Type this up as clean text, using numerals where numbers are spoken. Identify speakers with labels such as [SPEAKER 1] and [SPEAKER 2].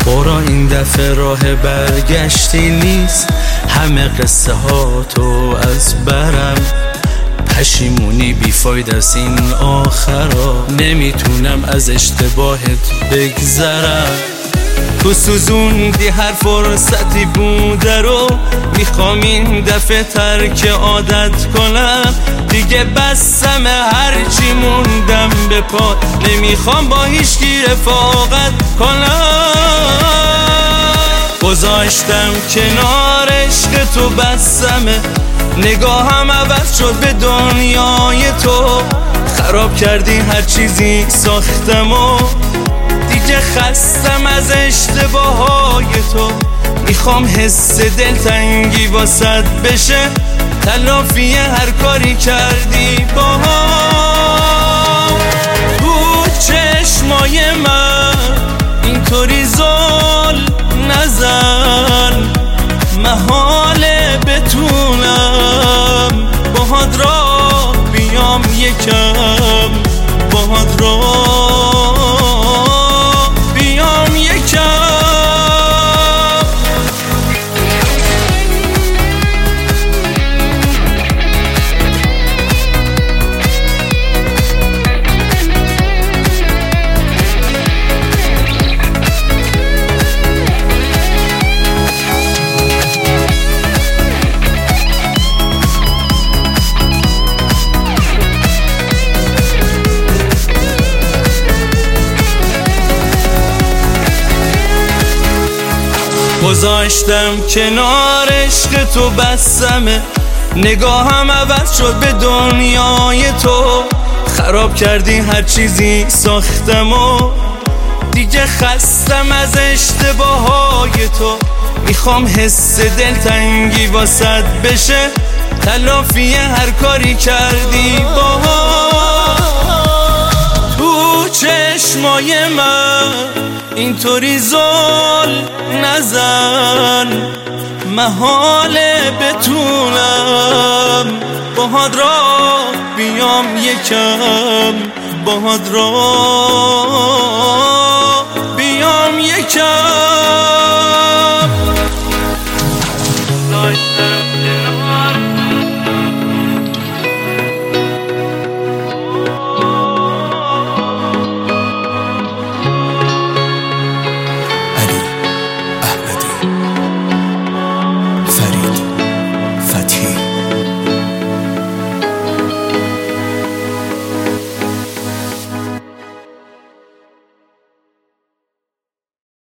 [SPEAKER 1] برا این دفعه راه برگشتی نیست، همه قصه ها تو از برم. پشیمونی بیفاید از این آخرا، نمیتونم از اشتباهت بگذرم. تو سوزوندی هر فرصتی بوده رو، میخوام این دفعه ترک عادت کنم. دیگه بسم هرچی موندم به پا، نمیخوام با هیچکی رفاقت کنم. گذاشتم کنار عشق تو بسمه، نگاهم عوض شد به دنیای تو. خراب کردی هر چیزی ساختم و دیگه خستم از اشتباههای تو. میخوام حس دلتنگی واسط بشه، تلافی هر کاری کردی باهام. تو چشمای من اینطوری زل نزن، محاله بتونم باهات راه بیام یکم، باهات راه بیام یکم. گذاشتم کنار عشق تو بسمه، نگاهم عوض شد به دنیای تو. خراب کردی هر چیزی ساختم و دیگه خستم از اشتباههای تو. میخوام حس دلتنگی واسط بشه، تلافی هر کاری کردی باهام. تو چشمای من اینطوری زل نزن، محاله بتونم باهات راه بیام یکم، باهات راه